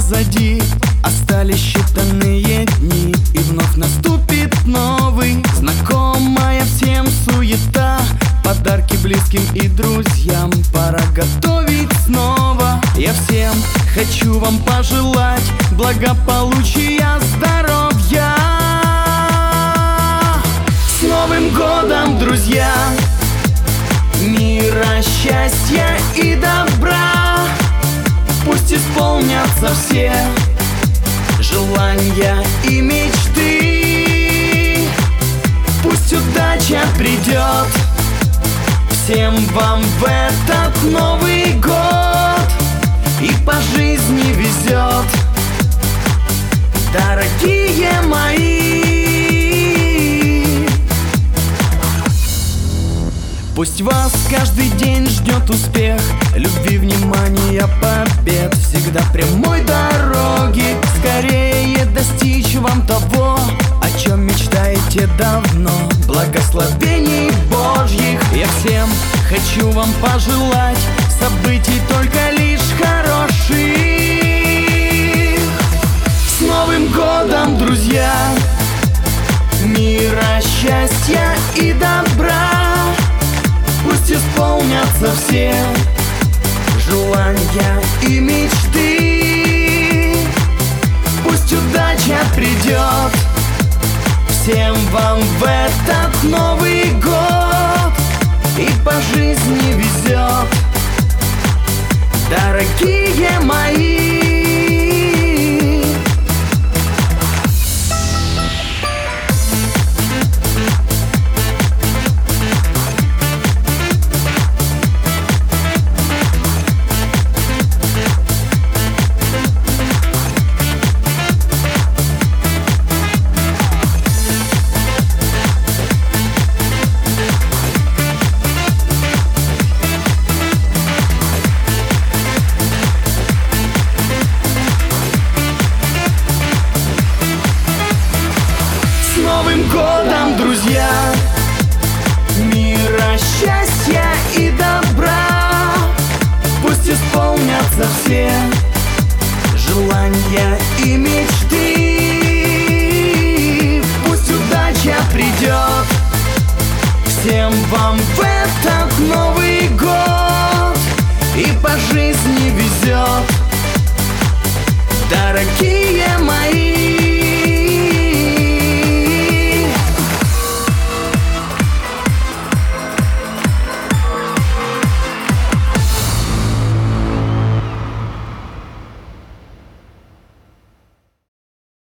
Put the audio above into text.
позади, остались считанные дни, и вновь наступит новый. Знакомая всем суета, подарки близким и друзьям пора готовить снова. Я всем хочу вам пожелать благополучия, здоровья. С Новым годом, друзья! Мира, счастья и добра! Пусть исполнятся все желания и мечты. Пусть удача придет всем вам в этот Новый год, и по жизни везет, дорогие мои. Пусть вас каждый день ждет успех, любви, внимания, побед, всегда прямой дороги. Скорее достичь вам того, о чем мечтаете давно, благословений Божьих. Я всем хочу вам пожелать событий только лишь хороших. С Новым годом, друзья! Мира, счастья и добра! Пусть исполнятся все желания и мечты. Пусть удача придет всем вам в этот Новый год, и по жизни везет, дорогие мои. С Новым годом, друзья! Мира, счастья и добра! Пусть исполнятся все желания и мечты. Пусть удача придет всем вам в этот Новый год, и по жизни везет, дорогие мои.